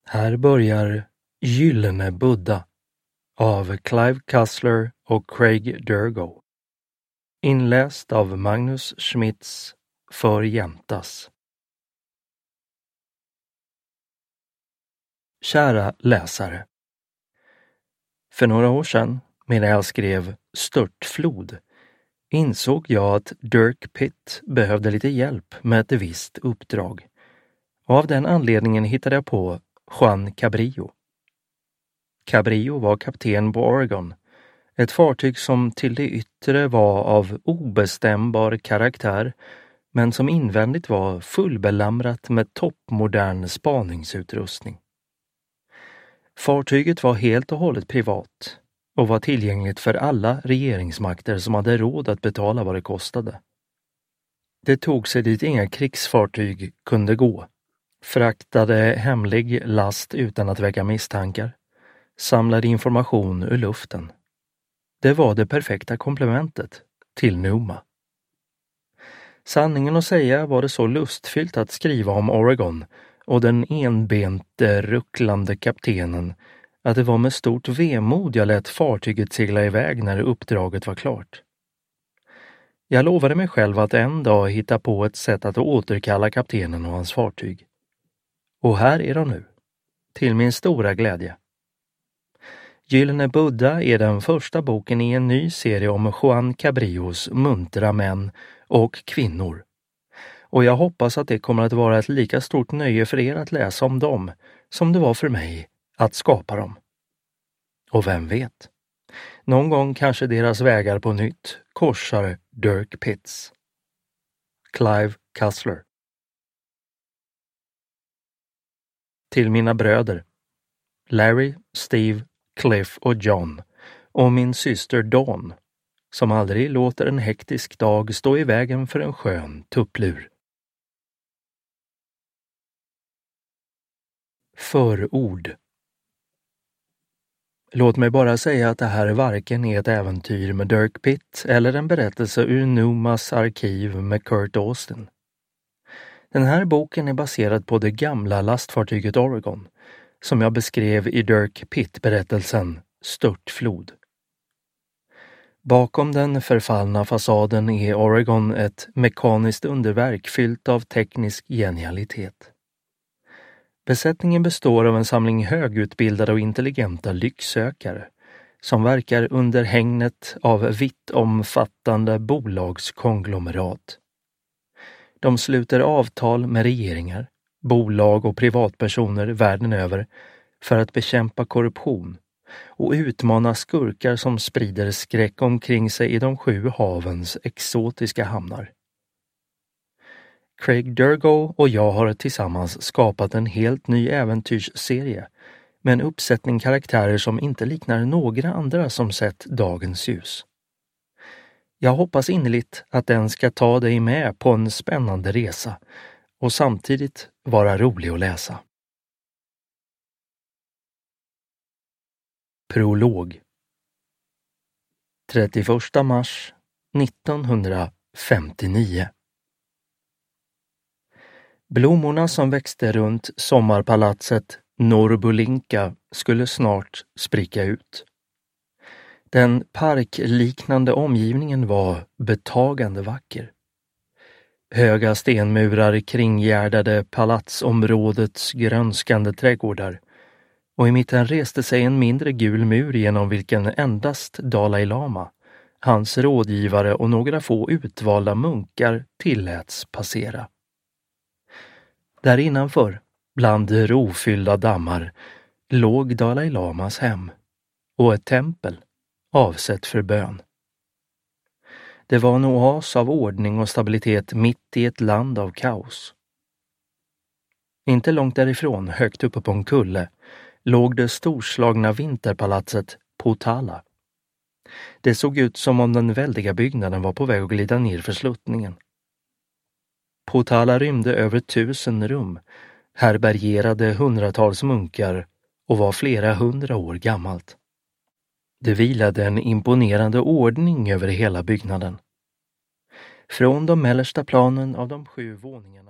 Här börjar Gyllene Buddha av Clive Cussler och Craig Durgo. Inläst av Magnus Schmitz för Jäntas. Kära läsare. För några år sedan, medan jag skrev Störtflod, insåg jag att Dirk Pitt behövde lite hjälp med ett visst uppdrag. Och av den anledningen hittade jag på Juan Cabrillo. Cabrillo var kapten på Oregon, ett fartyg som till det yttre var av obestämbar karaktär, men som invändigt var fullbelamrat med toppmodern spaningsutrustning. Fartyget var helt och hållet privat och var tillgängligt för alla regeringsmakter som hade råd att betala vad det kostade. Det tog sig dit inga krigsfartyg kunde gå, fraktade hemlig last utan att väcka misstankar, samlade information ur luften. Det var det perfekta komplementet till Numa. Sanningen att säga var det så lustfyllt att skriva om Oregon och den enbente, rucklande kaptenen att det var med stort vemod jag lät fartyget segla iväg när uppdraget var klart. Jag lovade mig själv att en dag hitta på ett sätt att återkalla kaptenen och hans fartyg. Och här är de nu, till min stora glädje. Gyllene Buddha är den första boken i en ny serie om Juan Cabrillos muntra män och kvinnor. Och jag hoppas att det kommer att vara ett lika stort nöje för er att läsa om dem som det var för mig att skapa dem. Och vem vet, någon gång kanske deras vägar på nytt korsar Dirk Pitts. Clive Cussler. Till mina bröder, Larry, Steve, Cliff och John och min syster Dawn, som aldrig låter en hektisk dag stå i vägen för en skön tupplur. Förord. Låt mig bara säga att det här varken är ett äventyr med Dirk Pitt eller en berättelse ur Numas arkiv med Kurt Austin. Den här boken är baserad på det gamla lastfartyget Oregon, som jag beskrev i Dirk Pitt-berättelsen Störtflod. Bakom den förfallna fasaden är Oregon ett mekaniskt underverk fyllt av teknisk genialitet. Besättningen består av en samling högutbildade och intelligenta lycksökare som verkar under hägnet av vitt omfattande bolagskonglomerat. De sluter avtal med regeringar, bolag och privatpersoner världen över för att bekämpa korruption och utmana skurkar som sprider skräck omkring sig i de 7 havens exotiska hamnar. Craig Durgo och jag har tillsammans skapat en helt ny äventyrsserie med en uppsättning karaktärer som inte liknar några andra som sett dagens ljus. Jag hoppas innerligt att den ska ta dig med på en spännande resa och samtidigt vara rolig att läsa. Prolog. 31 mars 1959. Blommorna som växte runt sommarpalatset Norrbulinka skulle snart spricka ut. Den parkliknande omgivningen var betagande vacker. Höga stenmurar kringgärdade palatsområdets grönskande trädgårdar och i mitten reste sig en mindre gul mur genom vilken endast Dalai Lama, hans rådgivare och några få utvalda munkar tilläts passera. Där innanför, bland rofyllda dammar, låg Dalai Lamas hem och ett tempel avsett för bön. Det var en oas av ordning och stabilitet mitt i ett land av kaos. Inte långt därifrån, högt uppe på en kulle, låg det storslagna vinterpalatset Potala. Det såg ut som om den väldiga byggnaden var på väg att glida ner för sluttningen. Potala rymde över 1000 rum, härbärgerade hundratals munkar och var flera 100 år gammalt. Det vilade en imponerande ordning över hela byggnaden. Från de mellersta planen av de 7 våningarna